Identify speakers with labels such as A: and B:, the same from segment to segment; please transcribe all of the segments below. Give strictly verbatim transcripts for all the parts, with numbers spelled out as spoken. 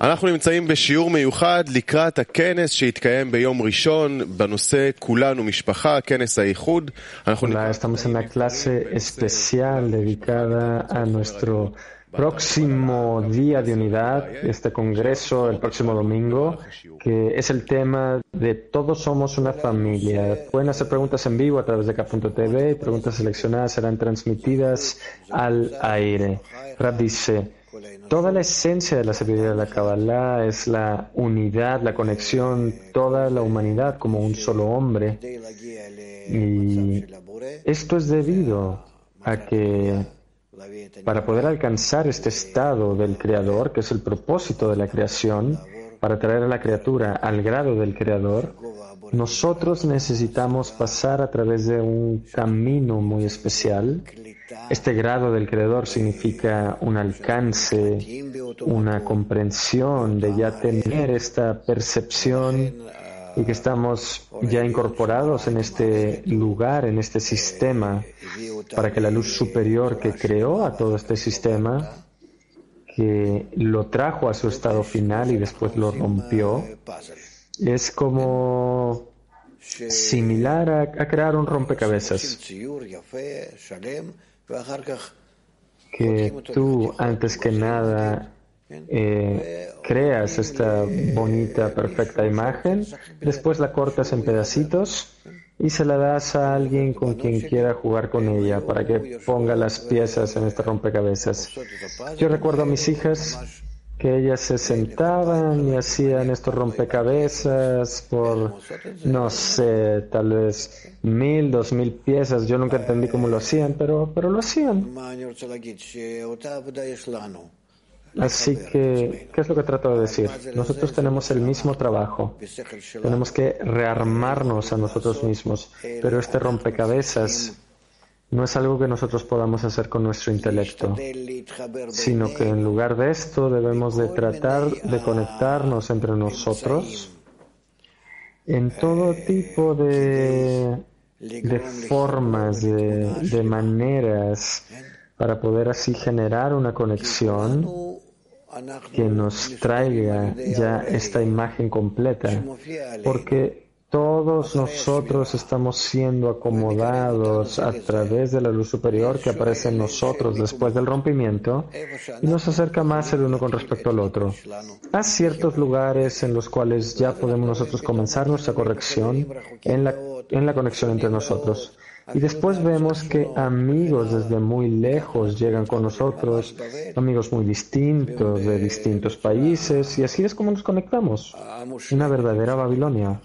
A: אנחנו נמצאים בשיעור מיוחד לקראת הכנס שהתקיים ביום ראשון בנושא כולנו משפחה, כנס האיחוד.
B: Hola, estamos en una clase especial dedicada a nuestro próximo día de unidad, este congreso el próximo domingo, que es el tema de Todos somos una familia. Pueden hacer preguntas en vivo a través de K punto T V y preguntas seleccionadas serán transmitidas al aire. Rab dice: toda la esencia de la sabiduría de la Kabbalah es la unidad, la conexión, toda la humanidad como un solo hombre. Y esto es debido a que para poder alcanzar este estado del Creador, que es el propósito de la creación, para traer a la criatura al grado del Creador, nosotros necesitamos pasar a través de un camino muy especial. Este grado del Creador significa un alcance, una comprensión de ya tener esta percepción y que estamos ya incorporados en este lugar, en este sistema, para que la luz superior que creó a todo este sistema, que lo trajo a su estado final y después lo rompió, es como similar a, a crear un rompecabezas. Que tú, antes que nada, eh, creas esta bonita, perfecta imagen, después la cortas en pedacitos y se la das a alguien con quien quiera jugar con ella para que ponga las piezas en este rompecabezas. Yo recuerdo a mis hijas que ellas se sentaban y hacían estos rompecabezas por, no sé, tal vez mil, dos mil piezas. Yo nunca entendí cómo lo hacían, pero, pero lo hacían. Así que, ¿qué es lo que trato de decir? Nosotros tenemos el mismo trabajo. Tenemos que rearmarnos a nosotros mismos. Pero este rompecabezas no es algo que nosotros podamos hacer con nuestro intelecto, sino que en lugar de esto debemos de tratar de conectarnos entre nosotros en todo tipo de, de formas, de, de maneras, para poder así generar una conexión que nos traiga ya esta imagen completa, porque todos nosotros estamos siendo acomodados a través de la luz superior que aparece en nosotros después del rompimiento y nos acerca más el uno con respecto al otro. Hay ciertos lugares en los cuales ya podemos nosotros comenzar nuestra corrección en la, en la conexión entre nosotros. Y después vemos que amigos desde muy lejos llegan con nosotros, amigos muy distintos, de distintos países, y así es como nos conectamos. Una verdadera Babilonia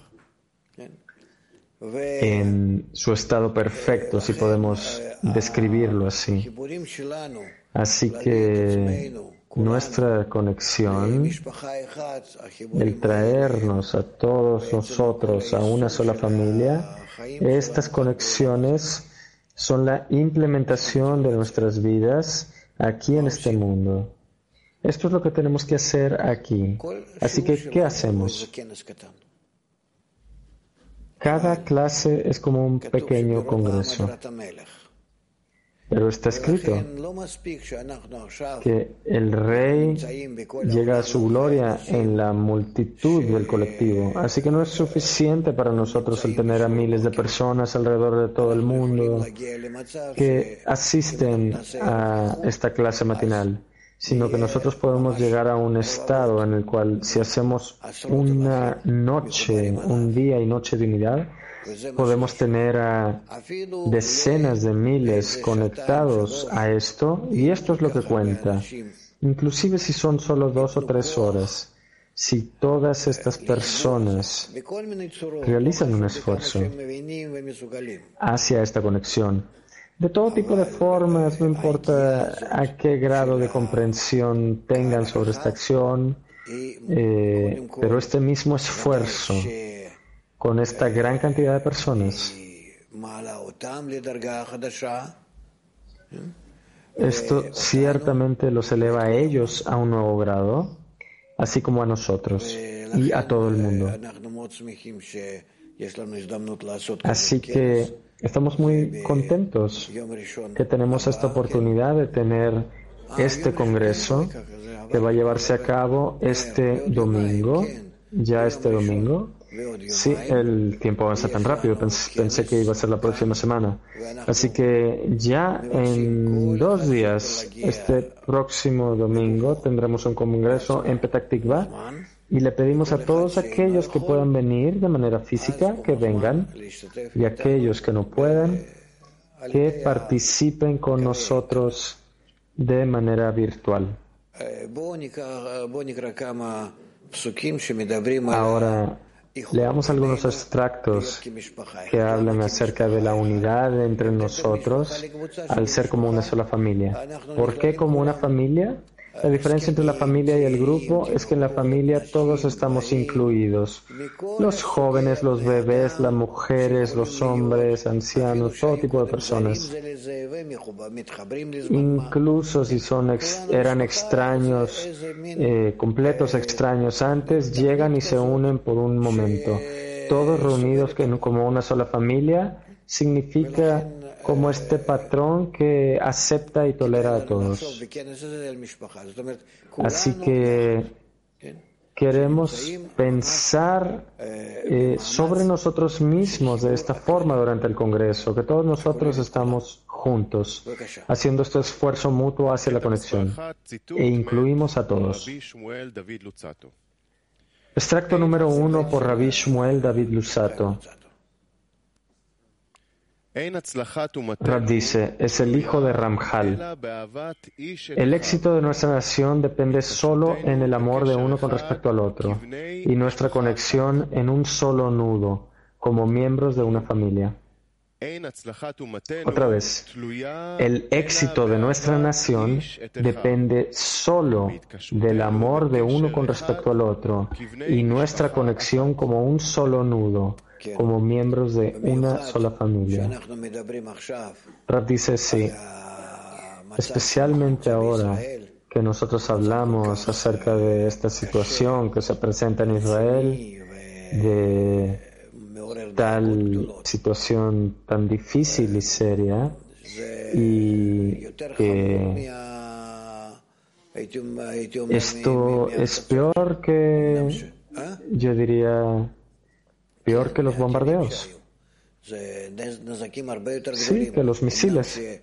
B: en su estado perfecto, si podemos describirlo así. Así que nuestra conexión, el traernos a todos nosotros a una sola familia, estas conexiones son la implementación de nuestras vidas aquí en este mundo. Esto es lo que tenemos que hacer aquí. Así que, ¿qué hacemos? Cada clase es como un pequeño congreso. Pero está escrito que el rey llega a su gloria en la multitud del colectivo. Así que no es suficiente para nosotros el tener a miles de personas alrededor de todo el mundo que asisten a esta clase matinal, sino que nosotros podemos llegar a un estado en el cual, si hacemos una noche, un día y noche de unidad, podemos tener a decenas de miles conectados a esto, y esto es lo que cuenta. Inclusive si son solo dos o tres horas, si todas estas personas realizan un esfuerzo hacia esta conexión, de todo tipo de formas, no importa a qué grado de comprensión tengan sobre esta acción, eh, pero este mismo esfuerzo con esta gran cantidad de personas, esto ciertamente los eleva a ellos a un nuevo grado, así como a nosotros y a todo el mundo. Así que estamos muy contentos que tenemos esta oportunidad de tener este congreso que va a llevarse a cabo este domingo, ya este domingo. Sí, el tiempo avanza tan rápido, Pens- pensé que iba a ser la próxima semana. Así que ya en dos días, este próximo domingo, tendremos un congreso en Petah Tikva y le pedimos a todos aquellos que puedan venir de manera física que vengan y aquellos que no puedan que participen con nosotros de manera virtual. Ahora, leamos algunos extractos que hablan acerca de la unidad entre nosotros al ser como una sola familia. ¿Por qué como una familia? La diferencia entre la familia y el grupo es que en la familia todos estamos incluidos. Los jóvenes, los bebés, las mujeres, los hombres, ancianos, todo tipo de personas. Incluso si son ex, eran extraños, eh, completos extraños antes, llegan y se unen por un momento. Todos reunidos como una sola familia significa como este patrón que acepta y tolera a todos. Así que queremos pensar eh, sobre nosotros mismos de esta forma durante el Congreso, que todos nosotros estamos juntos, haciendo este esfuerzo mutuo hacia la conexión, e incluimos a todos. Extracto número uno por Rabbi Shmuel David Luzzatto. Rab dice, es el hijo de Ramjal. El éxito de nuestra nación depende solo en el amor de uno con respecto al otro y nuestra conexión en un solo nudo, como miembros de una familia. Otra vez, el éxito de nuestra nación depende solo del amor de uno con respecto al otro y nuestra conexión como un solo nudo, como miembros de una sola familia. Rab dice, sí, especialmente ahora que nosotros hablamos acerca de esta situación que se presenta en Israel, de tal situación tan difícil y seria, y que esto es peor que, yo diría, peor que los bombardeos. Sí, que los misiles.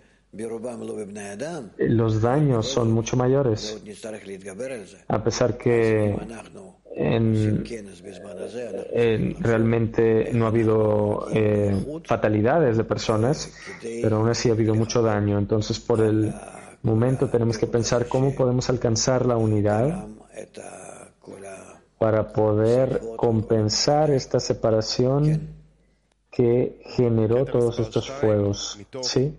B: Los daños son mucho mayores. A pesar que en, en, realmente no ha habido eh, fatalidades de personas, pero aún así ha habido mucho daño. Entonces, por el momento tenemos que pensar cómo podemos alcanzar la unidad para poder compensar esta separación que generó todos estos fuegos. ¿Sí?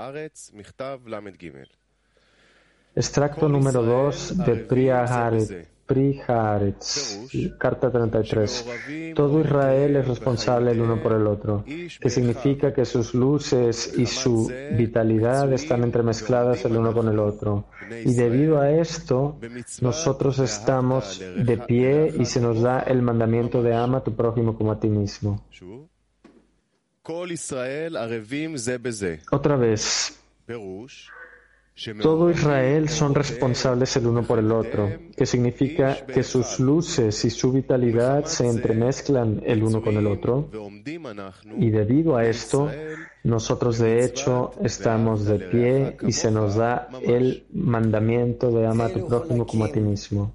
B: Extracto número dos de Pri Haaretz, Pri Haaretz, carta treinta y tres. Todo Israel es responsable el uno por el otro, que significa que sus luces y su vitalidad están entremezcladas el uno con el otro. Y debido a esto, nosotros estamos de pie y se nos da el mandamiento de ama a tu prójimo como a ti mismo. Otra vez, todo Israel son responsables el uno por el otro, que significa que sus luces y su vitalidad se entremezclan el uno con el otro, y debido a esto, nosotros de hecho estamos de pie y se nos da el mandamiento de ama a tu prójimo como a ti mismo.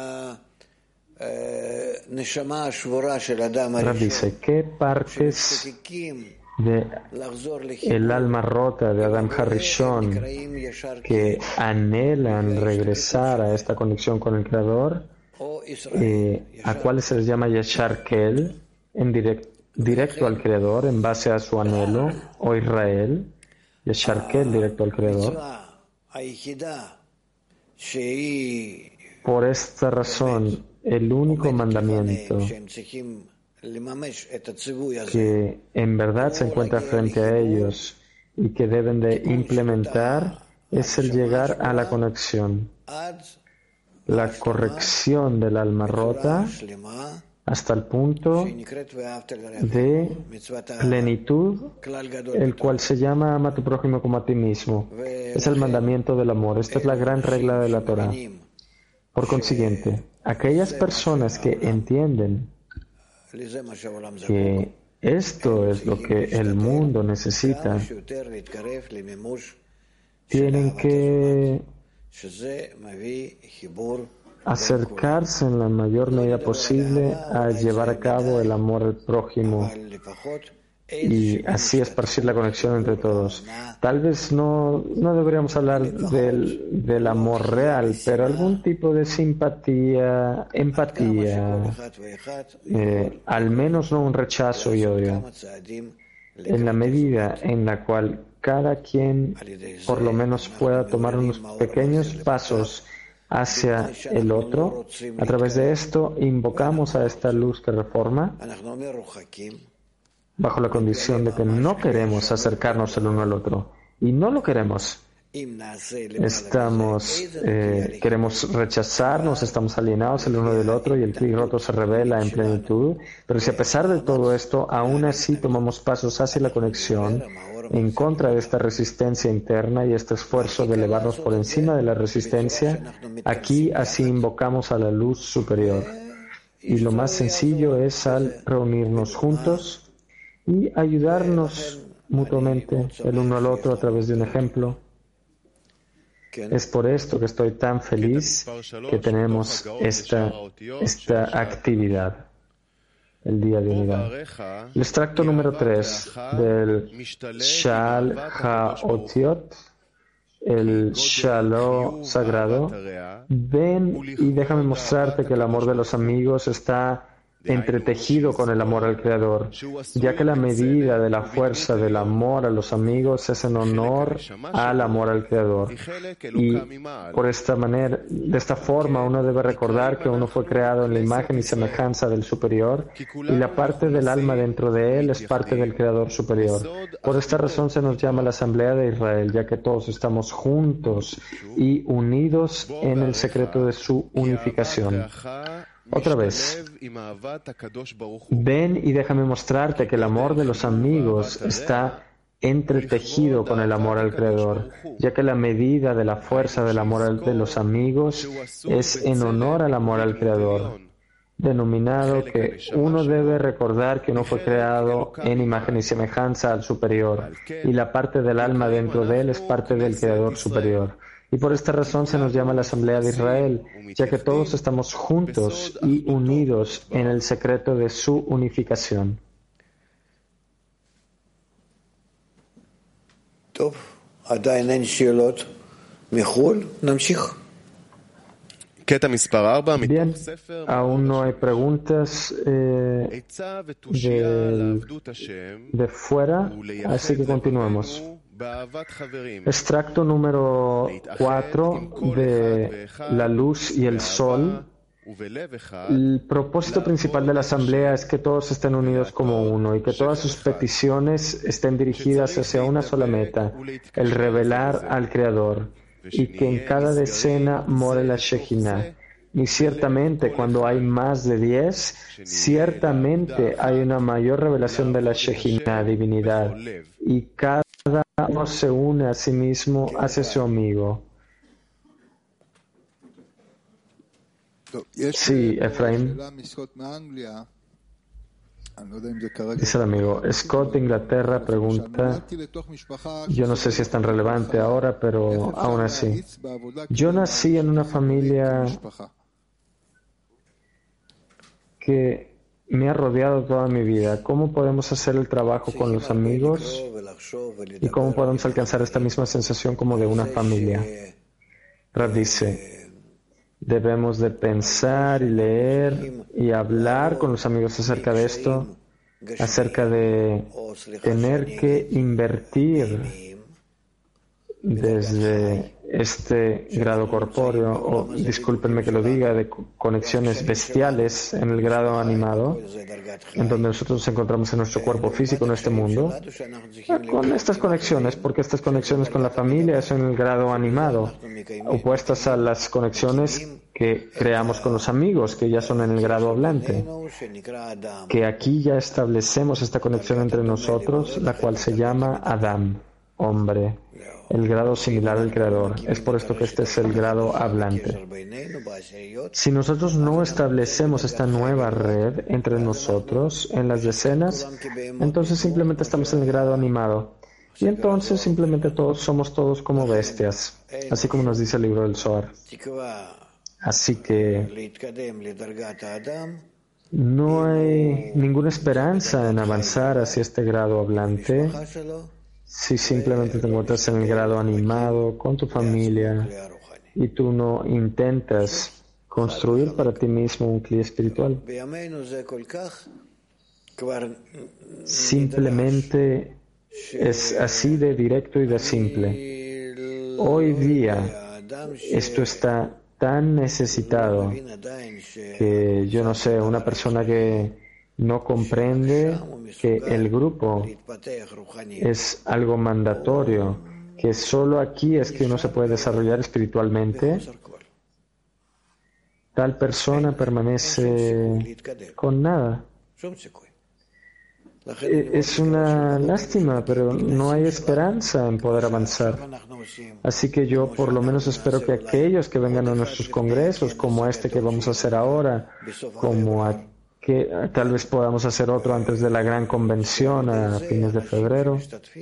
B: Rab dice, ¿qué partes de el alma rota de Adam Harishon que anhelan regresar a esta conexión con el Creador, eh, a cuáles se les llama Yashar Kel, en direct, directo al Creador, en base a su anhelo, o Israel, Yashar Kel, directo al Creador? Por esta razón, el único mandamiento que en verdad se encuentra frente a ellos y que deben de implementar es el llegar a la conexión, la corrección del alma rota hasta el punto de plenitud, el cual se llama ama a tu prójimo como a ti mismo. Es el mandamiento del amor. Esta es la gran regla de la Torah. Por consiguiente, aquellas personas que entienden que esto es lo que el mundo necesita, tienen que acercarse en la mayor medida posible a llevar a cabo el amor al prójimo y así esparcir la conexión entre todos. Tal vez no, no deberíamos hablar del, del amor real, pero algún tipo de simpatía, empatía, eh, al menos no un rechazo y odio, en la medida en la cual cada quien por lo menos pueda tomar unos pequeños pasos hacia el otro. A través de esto invocamos a esta luz que reforma, bajo la condición de que no queremos acercarnos el uno al otro. Y no lo queremos. Estamos, eh, queremos rechazarnos, estamos alienados el uno del otro y el Kli roto se revela en plenitud. Pero si a pesar de todo esto, aún así tomamos pasos hacia la conexión, en contra de esta resistencia interna y este esfuerzo de elevarnos por encima de la resistencia, aquí así invocamos a la luz superior. Y lo más sencillo es al reunirnos juntos y ayudarnos mutuamente el uno al otro a través de un ejemplo. Es por esto que estoy tan feliz que tenemos esta, esta actividad, el Día de Unidad. El extracto número tres del Shal HaOtiot, el Shalom sagrado. Ven y déjame mostrarte que el amor de los amigos está entretejido con el amor al Creador, ya que la medida de la fuerza del amor a los amigos es en honor al amor al Creador. Y por esta manera, de esta forma, uno debe recordar que uno fue creado en la imagen y semejanza del Superior, y la parte del alma dentro de él es parte del Creador Superior. Por esta razón se nos llama la Asamblea de Israel, ya que todos estamos juntos y unidos en el secreto de su unificación. Otra vez, ven y déjame mostrarte que el amor de los amigos está entretejido con el amor al Creador, ya que la medida de la fuerza del amor de los amigos es en honor al amor al Creador, denominado que uno debe recordar que uno fue creado en imagen y semejanza al Superior, y la parte del alma dentro de él es parte del Creador Superior. Y por esta razón se nos llama la Asamblea de Israel, ya que todos estamos juntos y unidos en el secreto de su unificación. Bien, aún no hay preguntas eh, de, de fuera, así que continuemos. Extracto número cuatro de La Luz y el Sol. El propósito principal de la Asamblea es que todos estén unidos como uno y que todas sus peticiones estén dirigidas hacia una sola meta, el revelar al Creador, y que en cada decena more la Shejinah. Y ciertamente cuando hay más de diez, ciertamente hay una mayor revelación de la Shejinah, divinidad, y cada uno se une a sí mismo hacia su amigo. Sí, Efraín. Dice el amigo, Scott de Inglaterra pregunta, yo no sé si es tan relevante ahora, pero aún así. Yo nací en una familia que me ha rodeado toda mi vida. ¿Cómo podemos hacer el trabajo con los amigos? ¿Y cómo podemos alcanzar esta misma sensación como de una familia? Rav dice, debemos de pensar y leer y hablar con los amigos acerca de esto, acerca de tener que invertir desde este grado corpóreo, o discúlpenme que lo diga, de conexiones bestiales en el grado animado, en donde nosotros nos encontramos en nuestro cuerpo físico, en este mundo, con estas conexiones, porque estas conexiones con la familia son en el grado animado, opuestas a las conexiones que creamos con los amigos, que ya son en el grado hablante, que aquí ya establecemos esta conexión entre nosotros, la cual se llama Adam, hombre, el grado similar al Creador. Es por esto que este es el grado hablante. Si nosotros no establecemos esta nueva red entre nosotros en las decenas, entonces simplemente estamos en el grado animado. Y entonces simplemente todos somos todos como bestias, así como nos dice el libro del Zohar. Así que no hay ninguna esperanza en avanzar hacia este grado hablante si simplemente te encuentras en el grado animado con tu familia y tú no intentas construir para ti mismo un Kli espiritual. Simplemente es así de directo y de simple. Hoy día esto está tan necesitado que yo no sé, una persona que no comprende que el grupo es algo mandatorio, que solo aquí es que uno se puede desarrollar espiritualmente, tal persona permanece con nada. Es una lástima, pero no hay esperanza en poder avanzar. Así que yo por lo menos espero que aquellos que vengan a nuestros congresos, como este que vamos a hacer ahora, como a que tal vez podamos hacer otro antes de la gran convención a fines de febrero,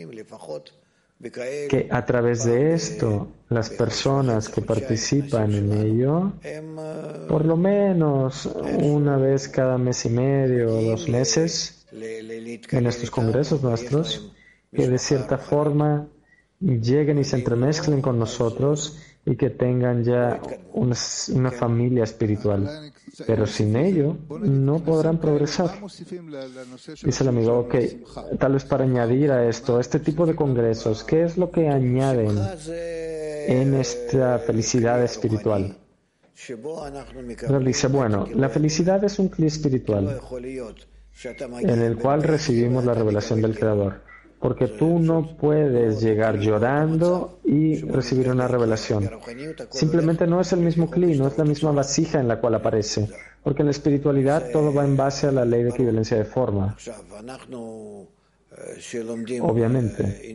B: que a través de esto las personas que participan en ello, por lo menos una vez cada mes y medio o dos meses, en estos congresos nuestros, que de cierta forma lleguen y se entremezclen con nosotros y que tengan ya una, una familia espiritual. Pero sin ello no podrán progresar. Dice el amigo, ok, tal vez para añadir a esto, este tipo de congresos, ¿qué es lo que añaden en esta felicidad espiritual? Él dice, bueno, la felicidad es un Kli espiritual en el cual recibimos la revelación del Creador. Porque tú no puedes llegar llorando y recibir una revelación. Simplemente no es el mismo Kli, no es la misma vasija en la cual aparece. Porque en la espiritualidad todo va en base a la ley de equivalencia de forma. Obviamente.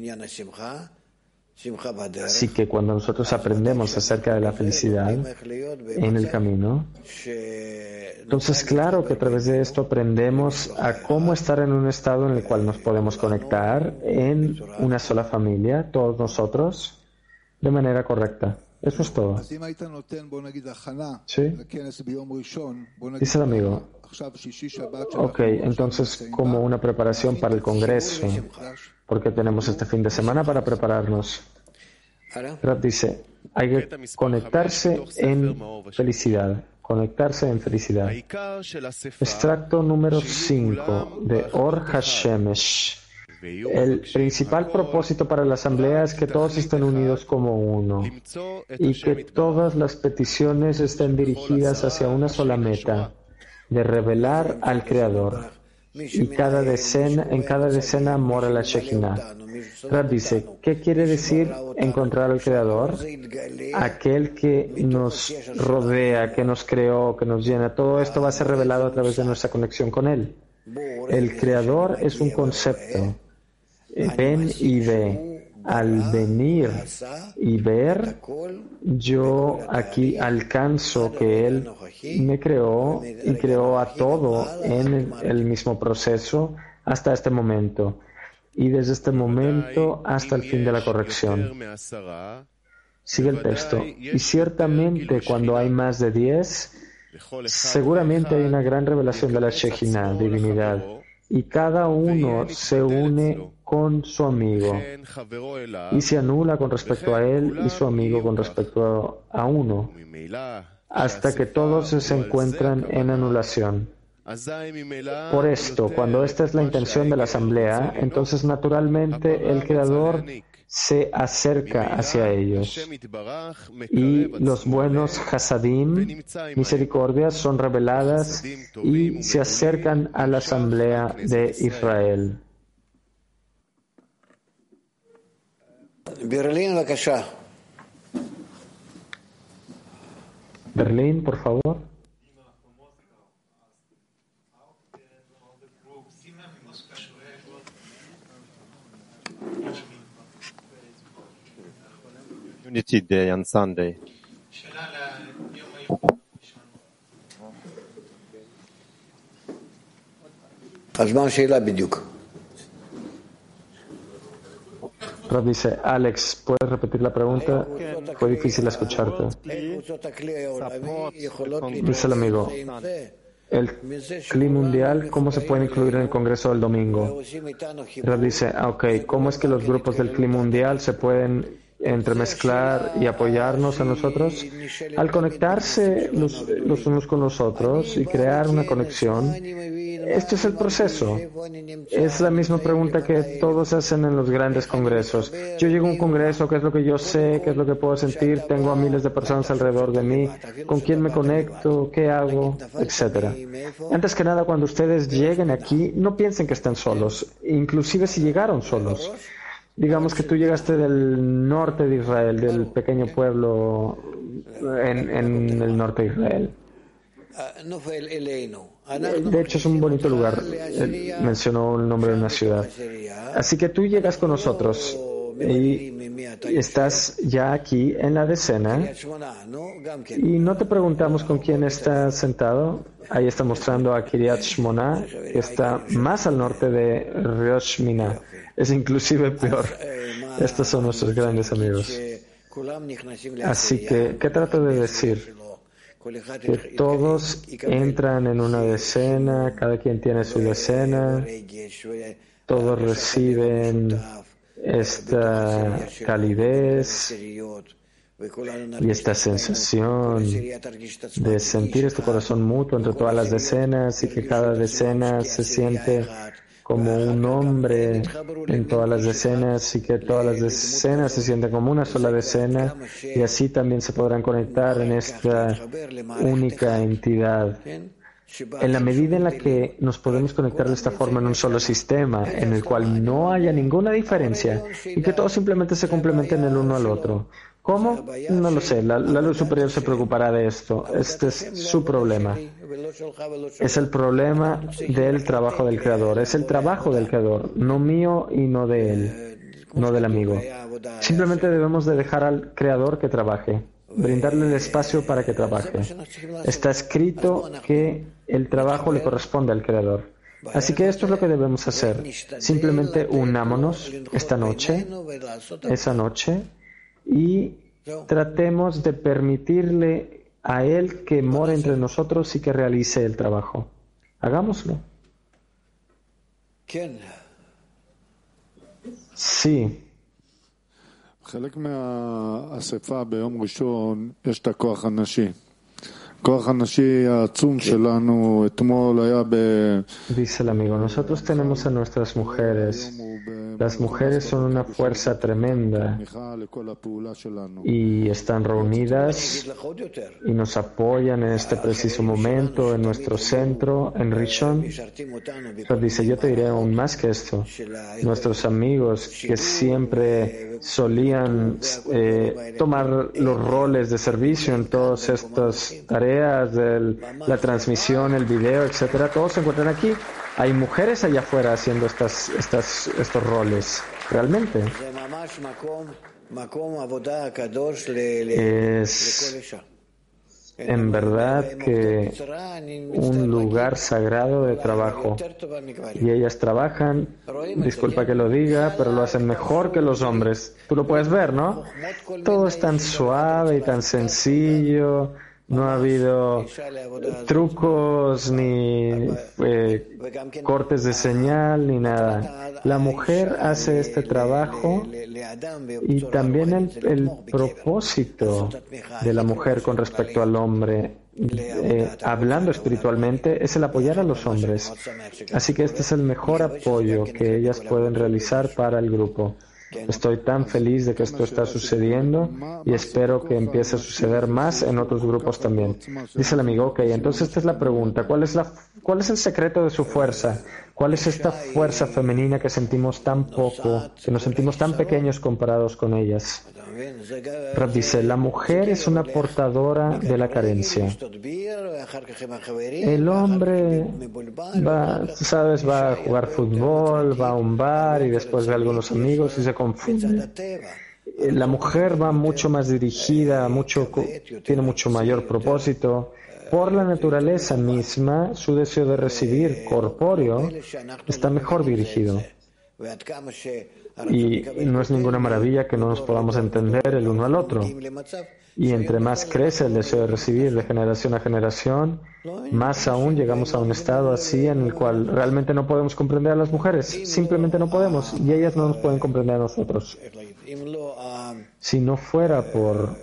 B: Así que cuando nosotros aprendemos acerca de la felicidad en el camino, entonces claro que a través de esto aprendemos a cómo estar en un estado en el cual nos podemos conectar en una sola familia, todos nosotros, de manera correcta. Eso es todo. ¿Sí? Dice el amigo, ok, entonces como una preparación para el Congreso, porque tenemos este fin de semana para prepararnos. Rab dice, hay que conectarse en felicidad, conectarse en felicidad. Extracto número cinco de Or HaShemesh. El principal propósito para la asamblea es que todos estén unidos como uno y que todas las peticiones estén dirigidas hacia una sola meta, de revelar al Creador. Y cada decena, en cada decena mora la Shekhinah. Rab dice, ¿qué quiere decir encontrar al Creador? Aquel que nos rodea, que nos creó, que nos llena. Todo esto va a ser revelado a través de nuestra conexión con Él. El Creador es un concepto. Ven y ve. Al venir y ver, yo aquí alcanzo que Él me creó y creó a todo en el mismo proceso hasta este momento. Y desde este momento hasta el fin de la corrección. Sigue el texto. Y ciertamente cuando hay más de diez, seguramente hay una gran revelación de la Shekhinah, divinidad. Y cada uno se une con su amigo y se anula con respecto a él y su amigo con respecto a uno, hasta que todos se encuentran en anulación. Por esto, cuando esta es la intención de la asamblea, entonces naturalmente el Creador se acerca hacia ellos. Y los buenos Hasadim, misericordias, son reveladas y se acercan a la asamblea de Israel. Berlín, por favor.
C: Unity Day on Sunday.
B: Rab dice, Alex, ¿puedes repetir la pregunta? Fue difícil escucharte. Dice el amigo, el Kli mundial, ¿cómo se puede incluir en el Congreso del domingo? Rab dice, ah, ok, ¿cómo es que los grupos del Kli mundial se pueden entremezclar y apoyarnos a nosotros? Al conectarse los, los unos con los otros y crear una conexión, este es el proceso. Es la misma pregunta que todos hacen en los grandes congresos. Yo llego a un congreso, ¿qué es lo que yo sé? ¿Qué es lo que puedo sentir? Tengo a miles de personas alrededor de mí. ¿Con quién me conecto? ¿Qué hago? Etcétera. Antes que nada, cuando ustedes lleguen aquí, no piensen que están solos, inclusive si llegaron solos. Digamos que tú llegaste del norte de Israel, del pequeño pueblo en, en el norte de Israel. De hecho, es un bonito lugar. Él mencionó el nombre de una ciudad. Así que tú llegas con nosotros y estás ya aquí en la decena y no te preguntamos con quién estás sentado. Ahí está mostrando a Kiryat Shmona, que está más al norte de Rosh Mina. Es inclusive peor. Estos son nuestros grandes amigos. Así que, ¿qué trato de decir? Que todos entran en una decena, cada quien tiene su decena, todos reciben esta calidez y esta sensación de sentir este corazón mutuo entre todas las decenas y que cada decena se siente como un hombre en todas las decenas y que todas las decenas se sienten como una sola decena y así también se podrán conectar en esta única entidad. En la medida en la que nos podemos conectar de esta forma en un solo sistema, en el cual no haya ninguna diferencia y que todos simplemente se complementen el uno al otro. ¿Cómo? No lo sé. La, la luz superior se preocupará de esto. Este es su problema. Es el problema del trabajo del Creador. Es el trabajo del Creador, no mío y no de él, no del amigo. Simplemente debemos de dejar al Creador que trabaje, brindarle el espacio para que trabaje. Está escrito que el trabajo le corresponde al Creador. Así que esto es lo que debemos hacer. Simplemente unámonos esta noche, esa noche, y tratemos de permitirle a Él que more entre nosotros y que realice el trabajo. Hagámoslo. Sí.
D: חלק מהאספה ביום ראשון יש את הכוח הנשי. הכוח הנשי העצום שלנו אתמול היה ב...
B: Dice el amigo, nosotros tenemos a nuestras mujeres. Las mujeres son una fuerza tremenda y están reunidas y nos apoyan en este preciso momento en nuestro centro, en Rishon. Pero dice, yo te diré aún más que esto. Nuestros amigos que siempre solían eh, tomar los roles de servicio en todas estas tareas de la transmisión, el video, etcétera, todos se encuentran aquí. Hay mujeres allá afuera haciendo estas, estas, estos roles. Realmente. Es en verdad que un lugar sagrado de trabajo. Y ellas trabajan, disculpa que lo diga, pero lo hacen mejor que los hombres. Tú lo puedes ver, ¿no? Todo es tan suave y tan sencillo. No ha habido trucos ni eh, cortes de señal ni nada. La mujer hace este trabajo y también el, el propósito de la mujer con respecto al hombre, eh, hablando espiritualmente, es el apoyar a los hombres. Así que este es el mejor apoyo que ellas pueden realizar para el grupo. Estoy tan feliz de que esto está sucediendo y espero que empiece a suceder más en otros grupos también. Dice el amigo, ok, entonces esta es la pregunta. ¿Cuál es, la, ¿Cuál es el secreto de su fuerza? ¿Cuál es esta fuerza femenina que sentimos tan poco, que nos sentimos tan pequeños comparados con ellas? Rab dice, la mujer es una portadora de la carencia. El hombre va, sabes, va a jugar fútbol, va a un bar y después ve a algunos amigos y se confunde. la mujer va mucho más dirigida, mucho, tiene mucho mayor propósito. Por la naturaleza misma, su deseo de recibir corpóreo está mejor dirigido. Y no es ninguna maravilla que no nos podamos entender el uno al otro. Y entre más crece el deseo de recibir de generación a generación, más aún llegamos a un estado así en el cual realmente no podemos comprender a las mujeres. Simplemente no podemos. Y ellas no nos pueden comprender a nosotros. Si no fuera por,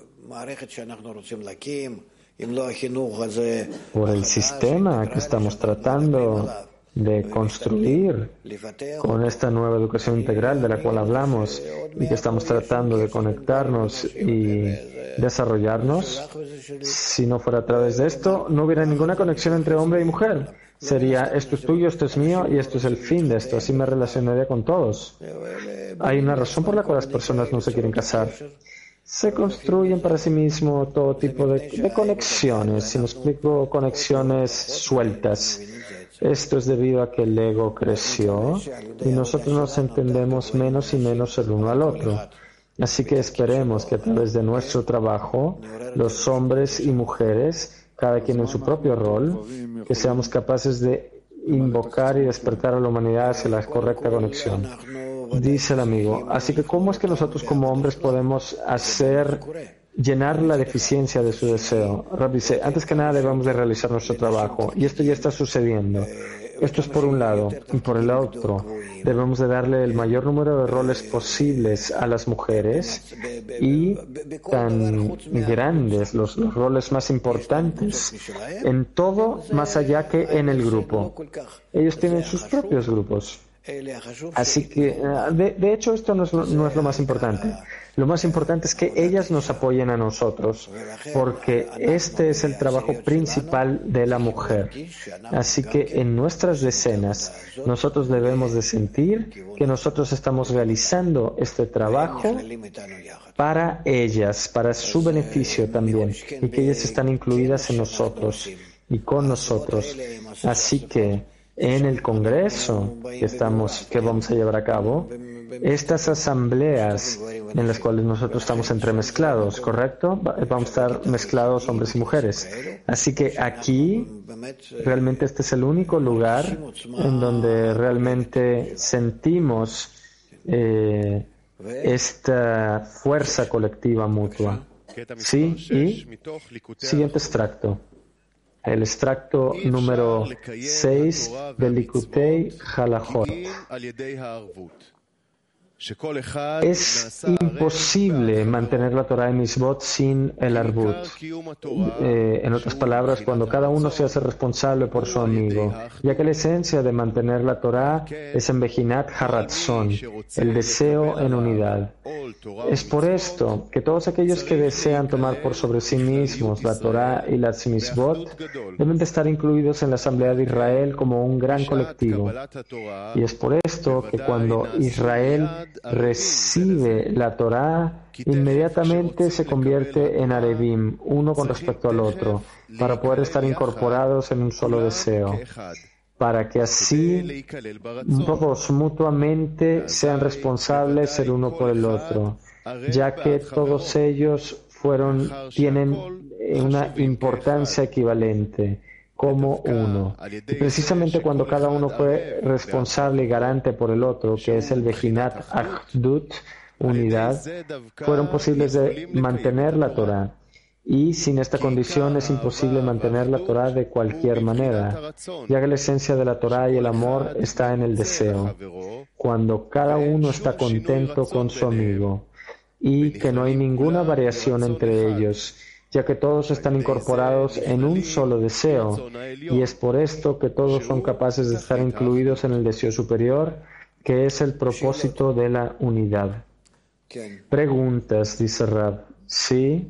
B: por el sistema que estamos tratando de construir con esta nueva educación integral de la cual hablamos y que estamos tratando de conectarnos y desarrollarnos, si no fuera a través de esto, no hubiera ninguna conexión entre hombre y mujer. Sería, esto es tuyo, esto es mío y esto es el fin de esto. Así me relacionaría con todos. Hay una razón por la cual las personas no se quieren casar. Se construyen para sí mismos todo tipo de, de conexiones. Si me explico, conexiones sueltas. Esto es debido a que el ego creció y nosotros nos entendemos menos y menos el uno al otro. Así que esperemos que a través de nuestro trabajo, los hombres y mujeres, cada quien en su propio rol, que seamos capaces de invocar y despertar a la humanidad hacia la correcta conexión. Dice el amigo, así que ¿cómo es que nosotros como hombres podemos hacer, llenar la deficiencia de su deseo? Rab dice, antes que nada debemos de realizar nuestro trabajo y esto ya está sucediendo. Esto es por un lado, y por el otro, debemos de darle el mayor número de roles posibles a las mujeres y tan grandes, los, los roles más importantes, en todo más allá que en el grupo. Ellos tienen sus propios grupos. Así que, de, de hecho, esto no es, lo, no es lo más importante. Lo más importante es que ellas nos apoyen a nosotros, porque este es el trabajo principal de la mujer. Así que en nuestras decenas, nosotros debemos de sentir que nosotros estamos realizando este trabajo para ellas, para su beneficio también, y que ellas están incluidas en nosotros y con nosotros. Así que en el Congreso que estamos, que vamos a llevar a cabo, estas asambleas en las cuales nosotros estamos entremezclados, ¿correcto? Vamos a estar mezclados hombres y mujeres. Así que aquí, realmente este es el único lugar en donde realmente sentimos eh, esta fuerza colectiva mutua. ¿Sí? Y siguiente extracto. El extracto número seis del Likutei Halachot. Es imposible mantener la Torah y Mitzvot sin el Arbut. Eh, en otras palabras, cuando cada uno se hace responsable por su amigo, ya que la esencia de mantener la Torah es en Bejinat Haratzon, el deseo en unidad. Es por esto que todos aquellos que desean tomar por sobre sí mismos la Torah y las Mitzvot deben de estar incluidos en la Asamblea de Israel como un gran colectivo. Y es por esto que cuando Israel recibe la Torah, inmediatamente se convierte en Arevim, uno con respecto al otro, para poder estar incorporados en un solo deseo, para que así todos mutuamente sean responsables el uno por el otro, ya que todos ellos fueron, tienen una importancia equivalente como uno. Y precisamente cuando cada uno fue responsable y garante por el otro, que es el Bejinat Achdut, unidad, fueron posibles de mantener la Torah. Y sin esta condición es imposible mantener la Torah de cualquier manera, ya que la esencia de la Torah y el amor está en el deseo, cuando cada uno está contento con su amigo, y que no hay ninguna variación entre ellos, ya que todos están incorporados en un solo deseo, y es por esto que todos son capaces de estar incluidos en el deseo superior, que es el propósito de la unidad. Preguntas, dice Rab. ¿Sí?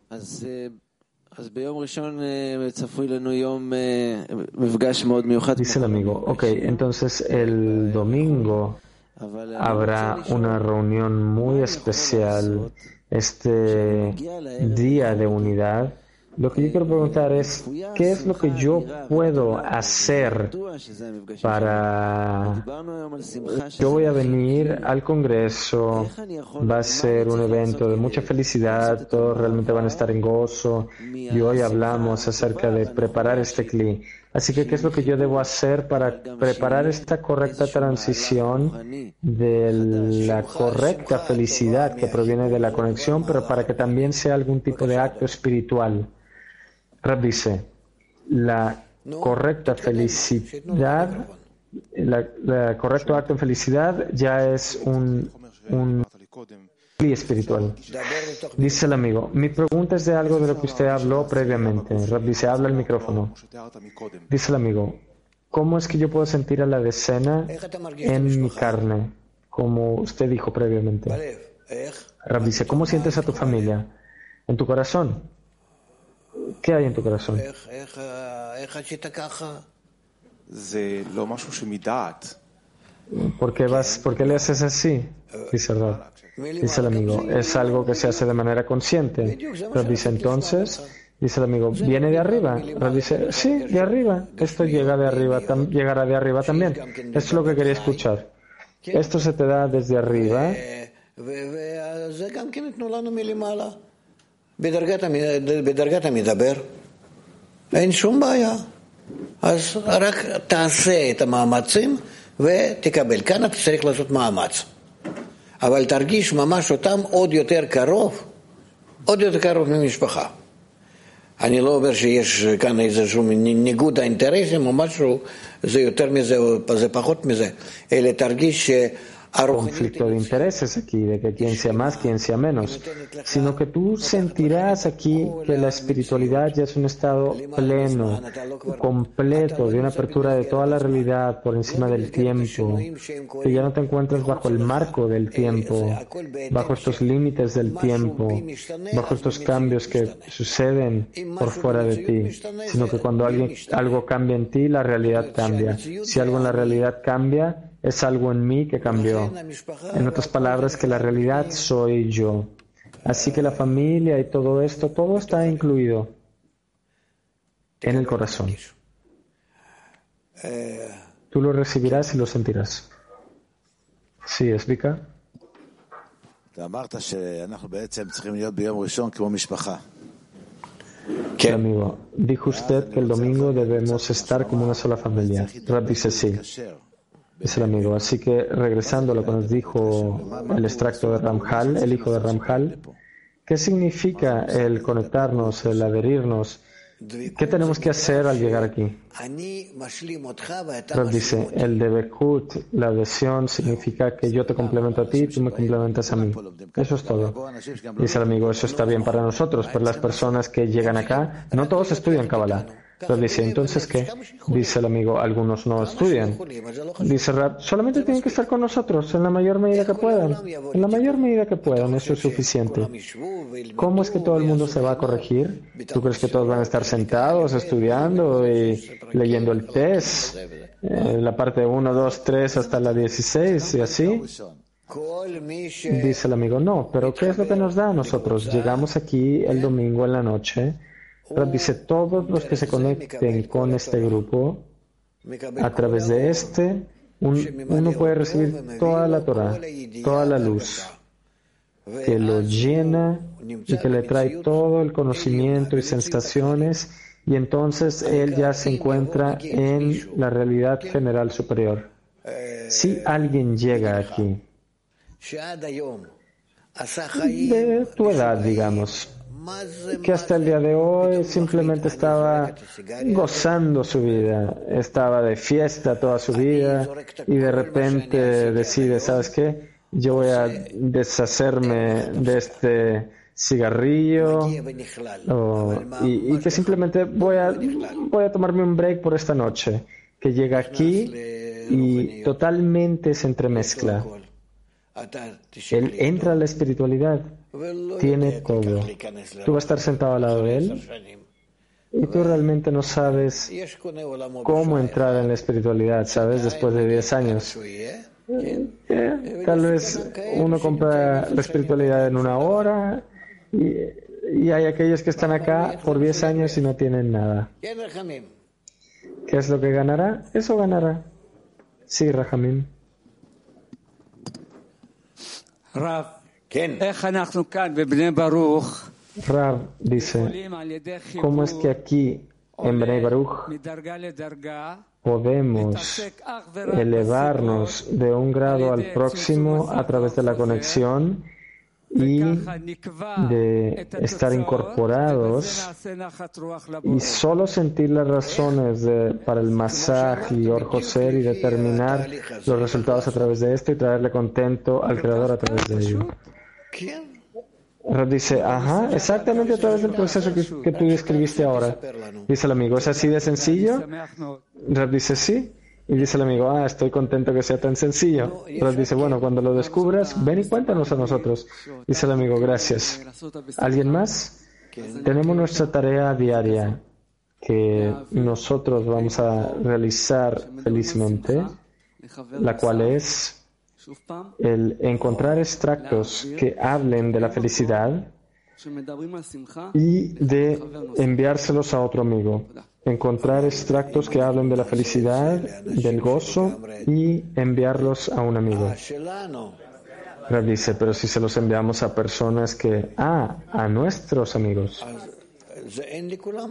B: Dice el amigo, ok, entonces el domingo habrá una reunión muy especial, este día de unidad, Lo que yo quiero preguntar es, ¿qué es lo que yo puedo hacer para... Yo voy a venir al Congreso, va a ser un evento de mucha felicidad, todos realmente van a estar en gozo, y hoy hablamos acerca de preparar este cli. Así que, ¿qué es lo que yo debo hacer para preparar esta correcta transición de la correcta felicidad que proviene de la conexión, pero para que también sea algún tipo de acto espiritual? Rab dice, la correcta felicidad, la, la correcto acto en felicidad ya es un, un espiritual. Dice el amigo, mi pregunta es de algo de lo que usted habló previamente. Rab dice, habla el micrófono. Dice el amigo, ¿cómo es que yo puedo sentir a la decena en mi carne? Como usted dijo previamente. Rab dice, ¿cómo sientes a tu familia? En tu corazón. ¿Qué hay en tu corazón? ¿Por qué vas, por qué le haces así? Dice Rab. Dice el amigo, es algo que se hace de manera consciente. Rab dice, entonces, dice el amigo, ¿viene de arriba? Rab dice, sí, de arriba. Esto llega de arriba, tam, llegará de arriba también. Esto es lo que quería escuchar. Esto se te da desde arriba.
C: בדרגת המדבר, אין שום בעיה. אז רק תעשה את המאמצים ותקבל. כאן אתה צריך לעשות מאמץ. אבל תרגיש ממש אותם עוד יותר קרוב, עוד יותר קרוב ממשפחה. אני לא אומר שיש כאן איזשהו ניגוד האינטרסים או משהו, זה יותר מזה או זה פחות מזה, אלא תרגיש ש...
B: conflicto de intereses aquí, de que quien sea más, quien sea menos, sino que tú sentirás aquí que la espiritualidad ya es un estado pleno, completo, de una apertura de toda la realidad por encima del tiempo, que ya no te encuentras bajo el marco del tiempo, bajo estos límites del tiempo, bajo estos cambios que suceden por fuera de ti, sino que cuando alguien, algo cambia en ti, la realidad cambia. Si algo en la realidad cambia, es algo en mí que cambió. En otras palabras, que la realidad soy yo. Así que la familia y todo esto, todo está incluido en el corazón. Tú lo recibirás y lo sentirás. Sí, explica. Sí, amigo, dijo usted que el domingo debemos estar como una sola familia. Rab dice sí. Es el amigo. Así que, regresando a lo que nos dijo el extracto de Ramjal, el hijo de Ramjal, ¿qué significa el conectarnos, el adherirnos? ¿Qué tenemos que hacer al llegar aquí? Rab dice, el de Bekut, la adhesión, significa que yo te complemento a ti y tú me complementas a mí. Eso es todo. Dice el amigo, eso está bien para nosotros, pero las personas que llegan acá, no todos estudian Kabbalah. Rab dice, ¿entonces qué? Dice el amigo, algunos no estudian. Dice Rab, solamente tienen que estar con nosotros en la mayor medida que puedan. En la mayor medida que puedan, eso es suficiente. ¿Cómo es que todo el mundo se va a corregir? ¿Tú crees que todos van a estar sentados, estudiando y leyendo el test? Eh, la parte uno, dos, tres hasta la dieciséis y así. Dice el amigo, no, pero ¿qué es lo que nos da a nosotros? Llegamos aquí el domingo en la noche. Rab dice, todos los que se conecten con este grupo, a través de este, un, uno puede recibir toda la Torah, toda la luz, que lo llena y que le trae todo el conocimiento y sensaciones, y entonces él ya se encuentra en la realidad general superior. Si alguien llega aquí, de tu edad, digamos, que hasta el día de hoy simplemente estaba gozando su vida, estaba de fiesta toda su vida y de repente decide, ¿sabes qué? Yo voy a deshacerme de este cigarrillo o, y, y que simplemente voy a, voy a tomarme un break por esta noche, que llega aquí y totalmente se entremezcla. Él entra a la espiritualidad, tiene todo. Tú vas a estar sentado al lado de él y tú realmente no sabes cómo entrar en la espiritualidad, ¿sabes? Después de diez años. Eh, tal vez uno compra la espiritualidad en una hora y Y hay aquellos que están acá por diez años y no tienen nada. ¿Qué es lo que ganará? Eso ganará. Sí, Rahamim.
E: Rav,
C: כן.
E: איך אנחנו כאן בבני ברוך
B: Rav dice,
E: יכולים על ידי
B: ¿cómo es que aquí en Bnei Baruch
E: מדרגה לדרגה
B: podemos
E: להתעסק אך ורק
B: elevarnos de un grado al próximo a través de la conexión y
E: וככה נקבע
B: de
E: את
B: estar
E: התוצאות
B: incorporados
E: ובזה נעשה נחת רוח
B: y
E: לבורא.
B: solo sentir las razones de- para el masaje y orjoser y determinar los resultados a través de esto y traerle contento al Creador a través de ello?
C: כן.
B: Rav dice, ajá, exactamente a través del proceso que, que tú describiste ahora. Dice el amigo, ¿es así de sencillo?
E: שמח מאוד.
B: Rav dice, sí. Y dice el amigo, ah, estoy contento que sea tan sencillo. Rav dice, bueno, cuando lo descubras, ven y cuéntanos a nosotros. Dice el amigo, gracias. ¿Alguien más? Tenemos nuestra tarea diaria que nosotros vamos a realizar felizmente, la cual es
E: שוב פעם,
B: el encontrar extractos que hablen de la felicidad
E: כשמדברים על שמחה,
B: y de enviárselos a otro amigo. Encontrar extractos que hablen de la felicidad, del gozo y enviarlos a un amigo.
C: שלנו.
B: Rav dice, pero si se los enviamos a personas que, ah, a nuestros amigos.
C: זה אין לכולם.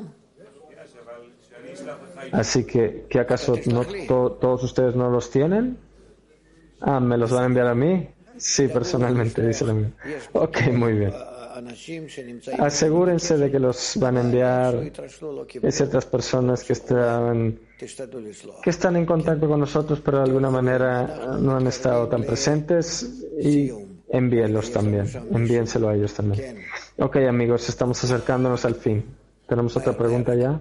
B: Así que, ¿qué acaso no to- todos ustedes no los tienen? Ah, ¿me los van a enviar a mí? Sí, personalmente, dice el amigo. Ok, muy bien.
C: אנשים שנמצאים...
B: Asegúrense de que los van a enviar
C: התרשלו, לא
B: a
C: קיבלו.
B: ciertas personas que están,
C: תשתדלו לסלוח.
B: que están en contacto con nosotros, pero de alguna manera no han estado tan presentes, y envíenlos también. Envíenselo a ellos también. Ok, amigos, estamos acercándonos al fin. ¿Tenemos otra pregunta ya?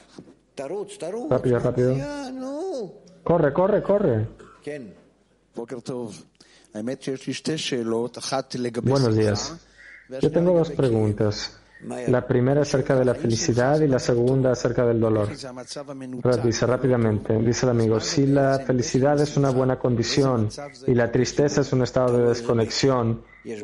C: תרוץ, תרוץ.
B: Rápido, rápido.
C: יא, נו.
B: Corre, corre, corre.
C: כן.
F: בוקר טוב. האמת שיש לי שתי שאלות, אחת לגבי
B: Buenos
F: שמחה,
B: días. Yo
F: והשנייה
B: tengo dos
F: לגבי כאב.
B: preguntas. La primera acerca de la felicidad y la segunda acerca del dolor.
F: זה המצב המנותק.
B: Rav dice rápidamente, dice el amigo, si la felicidad es una buena condición y la tristeza es un estado de desconexión,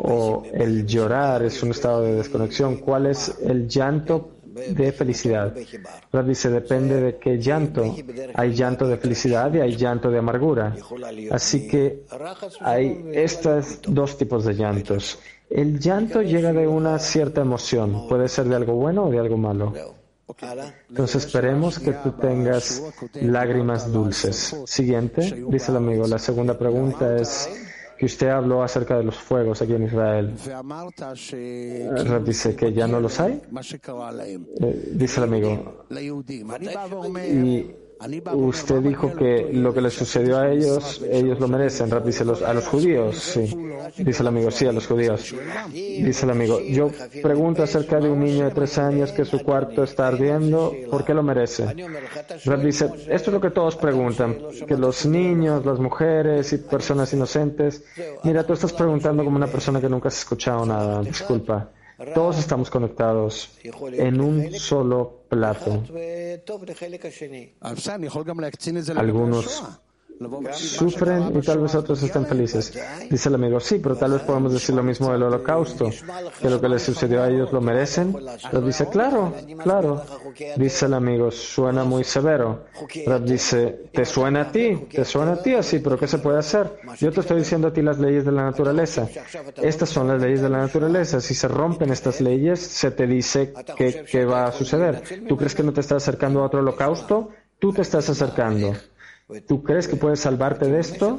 B: o el llorar es un estado de desconexión, ¿cuál es el llanto de felicidad? Rav dice, depende de qué llanto. Hay llanto de felicidad y hay llanto de amargura. Así que hay estos dos tipos de llantos. El llanto llega de una cierta emoción, puede ser de algo bueno o de algo malo.
C: הלאה.
B: Entonces esperemos que tú tengas lágrimas dulces. Siguiente, dice el amigo, la segunda pregunta es que usted habló acerca de los fuegos aquí en Israel.
F: ואמרת ש...
B: Rav dice que ya no los hay.
F: מה שקרה להם,
B: Eh, dice el amigo,
F: ליהודים. אני בא ואומר,
B: y
F: אני בא ואומר,
B: usted
F: מה
B: dijo
F: מגיע
B: que
F: לאותו
B: lo que
F: ילד
B: les sucedió a ellos, ellos lo merecen. Rav dice, los, a los judíos, sí. Dice el amigo, sí, a los judíos. Dice el amigo, yo pregunto acerca de un niño de tres años que su cuarto está ardiendo, ¿por qué lo merece?
C: אני אומר לך, אתה
B: Rav dice, esto es lo que todos preguntan, que los niños, las mujeres y personas inocentes, mira, tú estás preguntando como una persona que nunca has escuchado nada, disculpa. Todos estamos conectados en un solo plato.
C: וטוב לחלק השני.
F: אבל בסדר, אני יכול גם להקצין את זה לגבי
B: Algunos
F: השואה. לבוא ולהגיד,
B: sufren y tal vez otros estén felices. Dice el amigo, sí, pero tal vez podemos decir lo mismo del holocausto, que lo que les sucedió a ellos lo merecen. Rav dice, claro, claro. Dice el amigo, suena muy severo. Rav dice, ¿te suena a ti? ¿Te suena a ti así? ¿Pero qué se puede hacer? Yo te estoy diciendo a ti las leyes de la naturaleza. Estas son las leyes de la naturaleza. Si se rompen estas leyes, se te dice que, que va a suceder. ¿Tú crees que no te estás acercando a otro holocausto? Tú te estás acercando. ¿Tú crees que puedes salvarte de esto?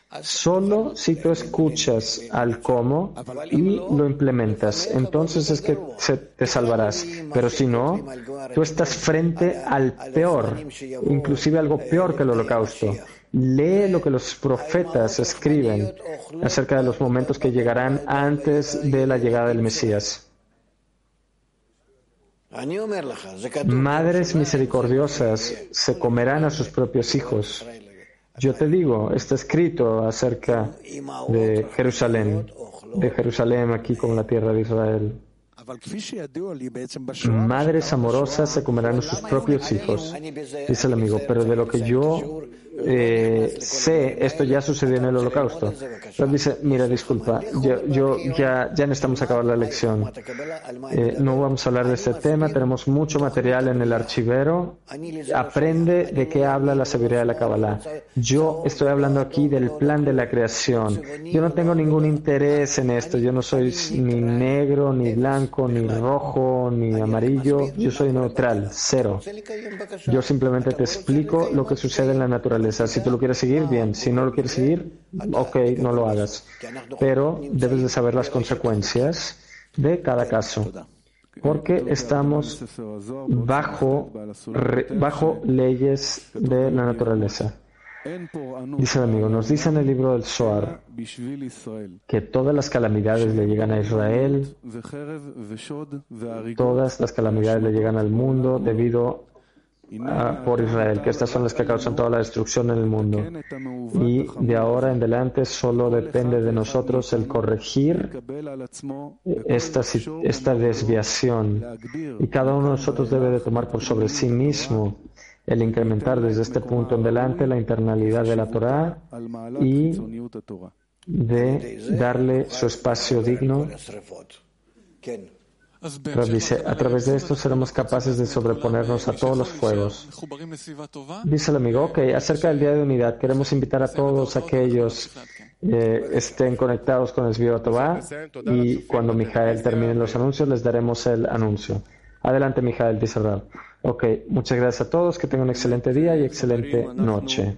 B: Solo si tú escuchas al cómo y lo implementas, entonces es que se- te salvarás. Pero si no, tú estás frente al peor, inclusive algo peor que el holocausto. Lee lo que los profetas escriben acerca de los momentos que llegarán antes de la llegada del Mesías.
C: אני אומר לך, זה כתוב.
B: Madres misericordiosas se comerán a sus propios hijos. Yo te digo, está escrito acerca de Jerusalén, de Jerusalén aquí como la tierra de Israel. Madres amorosas se comerán a sus propios hijos, dice el amigo, pero de lo que yo eh, sé, esto ya sucedió en el Holocausto. Pero dice, mira, disculpa, yo, yo ya, ya necesitamos acabar la lección. Eh, no vamos a hablar de este tema, tenemos mucho material en el archivero. Aprende de qué habla la sabiduría de la Kabbalah. Yo estoy hablando aquí del plan de la creación. Yo no tengo ningún interés en esto, yo no soy ni negro, ni blanco, ni rojo, ni amarillo, yo soy neutral, cero. Yo simplemente te explico lo que sucede en la naturaleza. Si tú lo quieres seguir, bien. Si no lo quieres seguir, ok, no lo hagas. Pero debes de saber las consecuencias de cada caso. Porque estamos bajo, re, bajo leyes de la naturaleza. Dice el amigo, nos dice en el libro del Zohar que todas las calamidades le llegan a Israel, todas las calamidades le llegan al mundo debido a, por Israel, que estas son las que causan toda la destrucción en el mundo. Y de ahora en adelante solo depende de nosotros el corregir esta, esta desviación. Y cada uno de nosotros debe de tomar por sobre sí mismo el incrementar desde este punto en adelante la internalidad de la Torah y de darle su espacio digno. Pero dice, a través de esto seremos capaces de sobreponernos a todos los fuegos. Dice el amigo, ok, acerca del Día de Unidad, queremos invitar a todos aquellos eh, estén conectados con el Svivat Tová y cuando Mijael termine los anuncios les daremos el anuncio. Adelante, Mijael, dice Rab. Ok, muchas gracias a todos, que tengan un excelente día y excelente noche.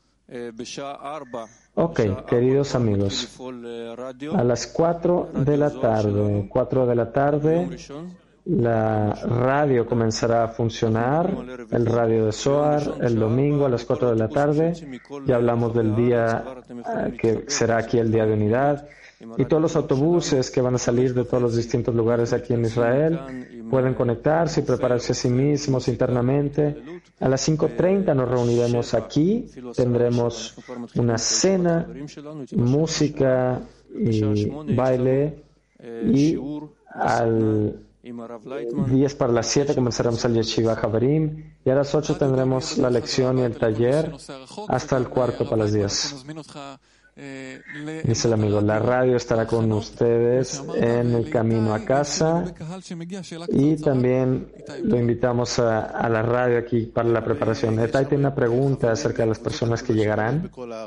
B: Ok, queridos amigos, a las cuatro de la tarde, cuatro de la tarde, la radio comenzará a funcionar, el radio de Zohar, el domingo a las cuatro de la tarde. Ya hablamos del día eh, que será aquí el Día de Unidad. Y todos los autobuses que van a salir de todos los distintos lugares aquí en Israel pueden conectarse y prepararse a sí mismos internamente. A las cinco treinta nos reuniremos aquí, tendremos una cena, música y baile, y al diez para las siete comenzaremos el Yeshiva Haverim, y a las ocho tendremos la lección y el taller hasta el cuarto para las diez. Dice el amigo, la radio estará con ustedes en el camino a casa y también lo invitamos a, a la radio aquí para la preparación. Etai tiene una pregunta acerca de las personas que llegarán.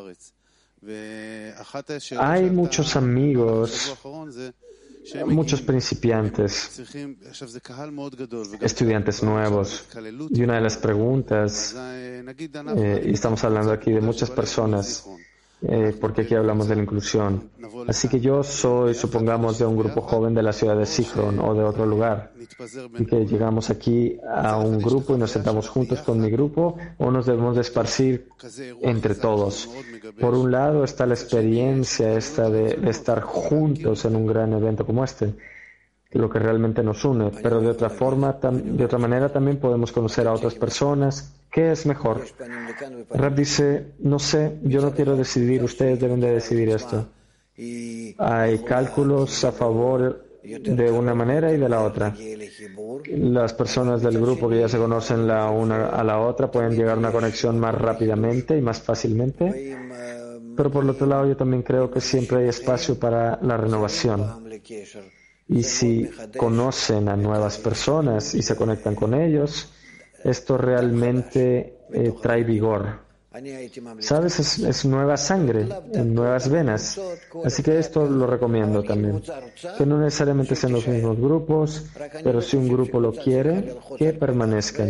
B: Hay muchos amigos, muchos principiantes, estudiantes nuevos, y una de las preguntas, eh, y estamos hablando aquí de muchas personas, Eh, porque aquí hablamos de la inclusión. Así que yo soy, supongamos, de un grupo joven de la ciudad de Sichron o de otro lugar, y que llegamos aquí a un grupo y nos sentamos juntos con mi grupo, o nos debemos de esparcir entre todos. Por un lado está la experiencia esta de, de estar juntos en un gran evento como este, lo que realmente nos une, pero de otra forma, tam, de otra manera también podemos conocer a otras personas. ¿Qué es mejor? Rab dice, no sé, yo no quiero decidir, ustedes deben de decidir esto. Hay cálculos a favor de una manera y de la otra. Las personas del grupo que ya se conocen la una a la otra pueden llegar a una conexión más rápidamente y más fácilmente, pero por el otro lado yo también creo que siempre hay espacio para la renovación. Y si conocen a nuevas personas y se conectan con ellos, esto realmente eh, trae vigor. ¿Sabes? Es, es nueva sangre, en nuevas venas. Así que esto lo recomiendo también. Que no necesariamente sean los mismos grupos, pero si un grupo lo quiere, que permanezcan.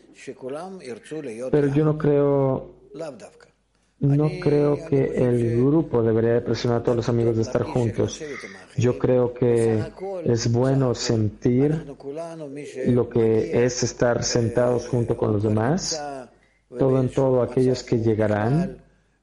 B: Pero yo no creo... No creo que el grupo debería presionar a todos los amigos de estar juntos. Yo creo que es bueno sentir lo que es estar sentados junto con los demás, todo en todo aquellos que llegarán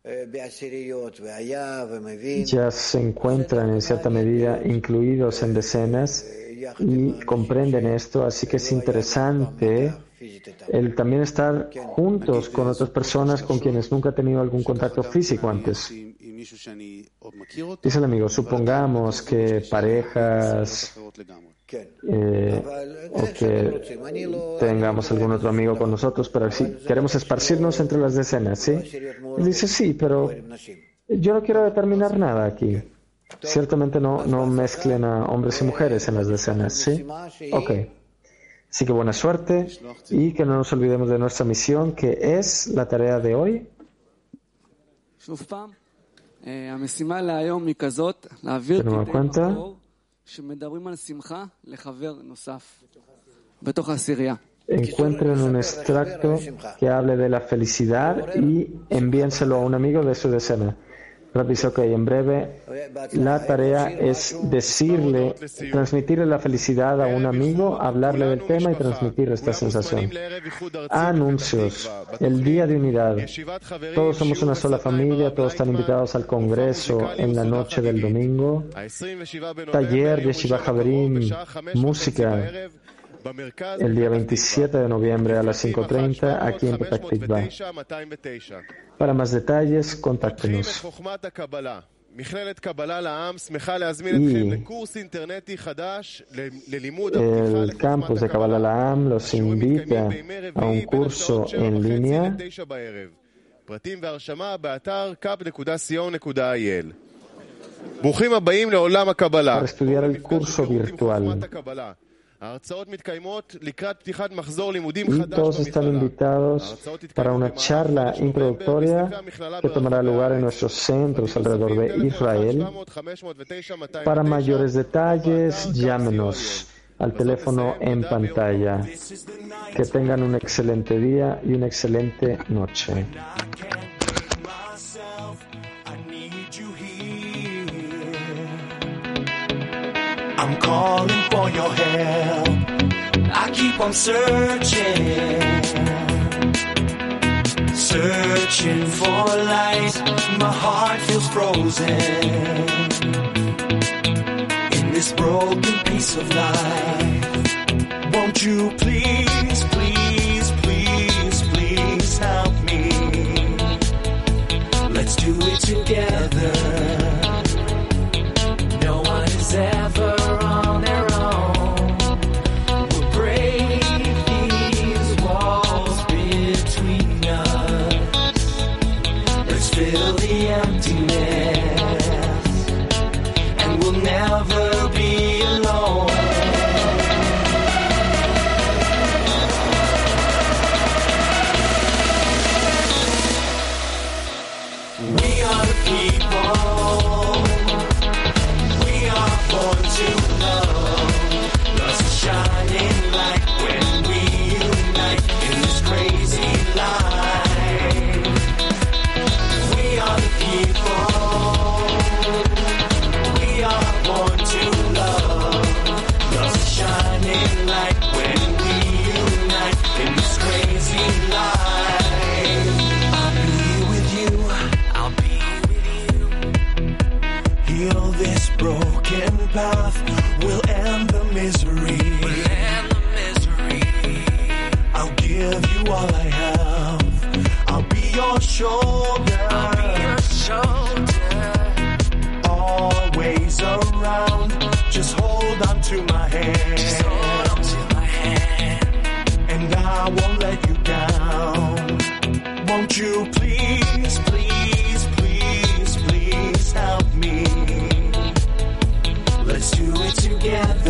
B: ya se encuentran en cierta medida incluidos en decenas y comprenden esto, así que es interesante el también estar juntos con otras personas con quienes nunca ha tenido algún contacto físico antes. Dice el amigo, supongamos que parejas eh, o que tengamos algún otro amigo con nosotros, pero sí, queremos esparcirnos entre las decenas, ¿sí? Y dice, sí, pero yo no quiero determinar nada aquí. Ciertamente no, no mezclen a hombres y mujeres en las decenas, ¿sí? Ok. Así que buena suerte y que no nos olvidemos de nuestra misión, que es la tarea de hoy. Tenemos en cuenta. Encuentren un extracto que hable de la felicidad y envíenselo a un amigo de su decena. Rabbi dice, ok, en breve, la tarea es decirle, transmitirle la felicidad a un amigo, hablarle del tema y transmitir esta sensación. Anuncios. El día de unidad. Todos somos una sola familia, todos están invitados al congreso en la noche del domingo. Taller, Yeshiva Haverim, música. El día veintisiete de noviembre a las cinco treinta aquí en Petah Tikva. Para más detalles, contáctenos. Y el campus de Kabbalah La'am los invita a un curso en línea para estudiar el curso virtual. Y todos están invitados para una charla introductoria que tomará lugar en nuestros centros alrededor de Israel. Para mayores detalles, llámenos al teléfono en pantalla. Que tengan un excelente día y una excelente noche.
G: I'm calling for your help. I keep on searching, searching for light. My heart feels frozen in this broken piece of life. Won't you please, please, please, please help me? Let's do it together. No one is ever on their own. We'll break these walls between us. Let's fill the emptiness, and we'll never be alone. We are the people. To love, love's a shining light when we unite in this crazy life. We are the people, we are born to love, love's a shining light when we unite in this crazy life. I'll be with you, I'll be with you, heal this broken path, will end the misery. We'll end the misery. I'll give you all I have. I'll be your shoulder. I'll be your shoulder. Always around. Just hold on to my hand. Just hold on to my hand. And I won't let you down. Won't you please, please, please, please help me? Let's do it together.